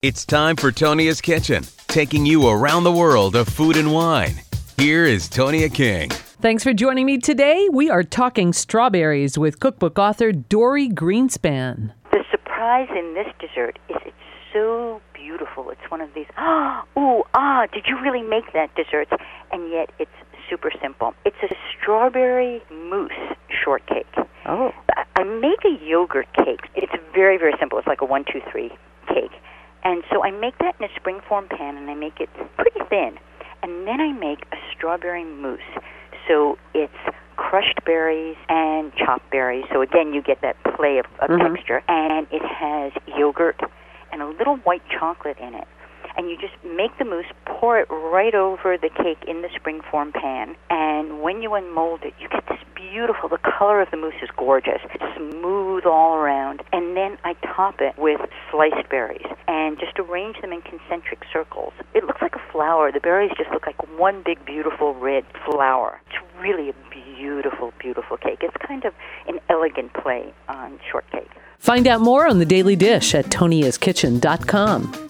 It's time for Tonia's Kitchen, taking you around the world of food and wine. Here is Tonia King. Thanks for joining me today. We are talking strawberries with cookbook author Dorie Greenspan. The surprise in this dessert is it's so beautiful. It's one of these, did you really make that dessert? And yet it's super simple. It's a strawberry mousse shortcake. Oh. I make a yogurt cake. It's very, very simple. It's like a 1, 2, 3 cake. And so I make that in a springform pan, and I make it pretty thin. And then I make a strawberry mousse. So it's crushed berries and chopped berries. So again, you get that play of texture. And it has yogurt and a little white chocolate in it. And you just make the mousse, pour it right over the cake in the springform pan. And when you unmold it, you get this beautiful, the color of the mousse is gorgeous. It's smooth all around. And then I top it with sliced berries and just arrange them in concentric circles. It looks like a flower. The berries just look like one big, beautiful red flower. It's really a beautiful, beautiful cake. It's kind of an elegant play on shortcake. Find out more on The Daily Dish at toniaskitchen.com.